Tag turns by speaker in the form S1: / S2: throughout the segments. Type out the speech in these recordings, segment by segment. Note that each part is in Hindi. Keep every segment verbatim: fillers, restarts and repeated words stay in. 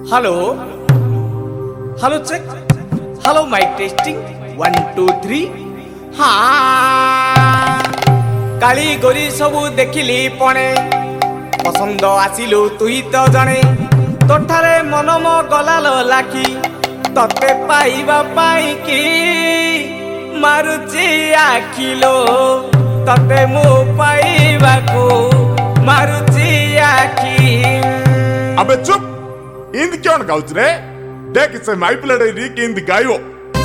S1: Hello hello check hello mic testing one two three हाँ काली गोरी सबू देखिली पणे पसंद आसिलु तुई तो जणे तोठारे मनम गलाल लाखी तते पाइबा पाई की मारुची आखिलो तते मु पाइबा को मारुची आखी।
S2: अबे चुप इंद क्यों गाउच रे देख से माई प्लेट री की इंद गायो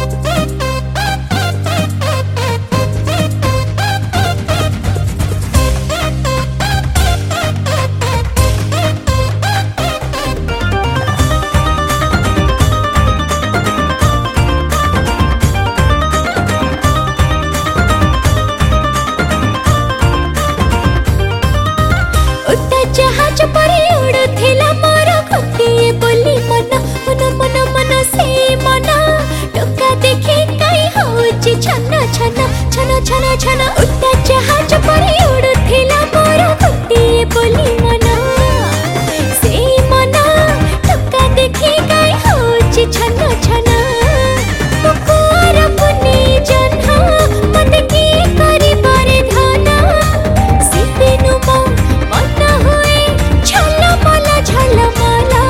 S3: जहाज परी उड़ुथिला मोर गोटिए बोली मन मन मन मन से मन टोका देखी काई होची छन छन छन छन छन उड़ता जहाज परी उड़ुथिला मोर गोटिए बोली मन से मन टोका देखी काई होची छन छन पुकार पुनी जन्हा मत की करी बारे धना सिपिनु मो मन हुए झलमला झलमला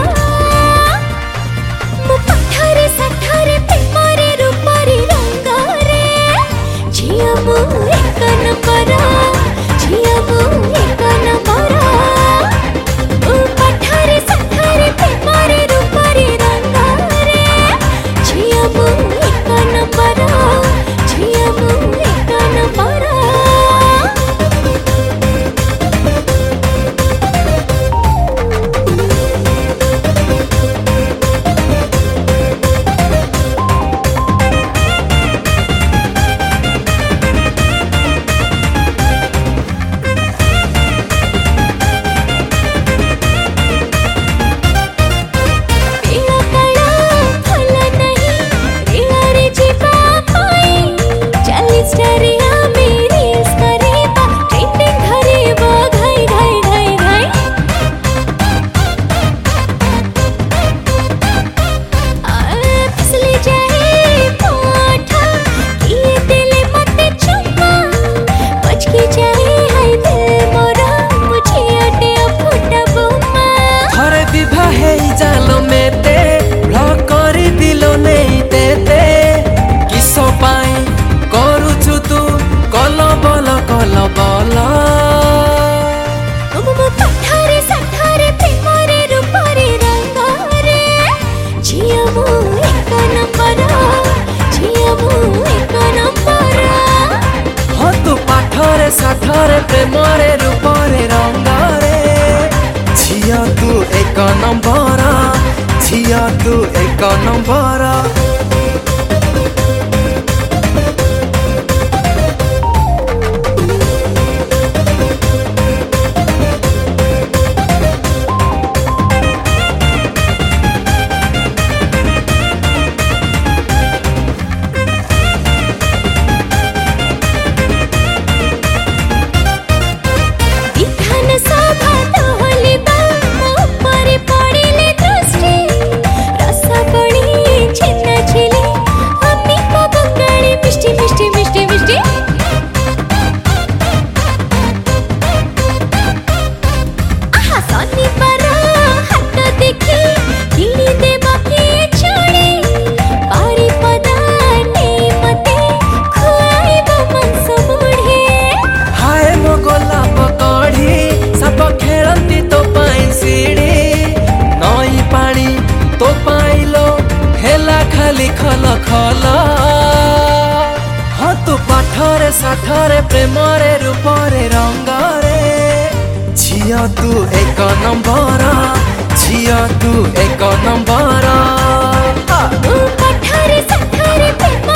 S3: मु पठारे साठारे प्रेमरे रूपरे रंगारे झिया मु एक नंबर झिया मु एक नंबर मु पठारे साठारे प्रेमरे रूपरे रंगारे झिया मु एक नंबर झिया मु एक नंबर।
S4: साठरे प्रेमरे रूपरे रंगारे झिया तू एक नंबर झिया तू एक नंबर। खल खल हाँ तू पाठरे साठरे प्रेमरे रूपरे रंगारे झिया तू एक नंबर झिया तू एक नंबर।
S3: पठारे साठारे प्रेम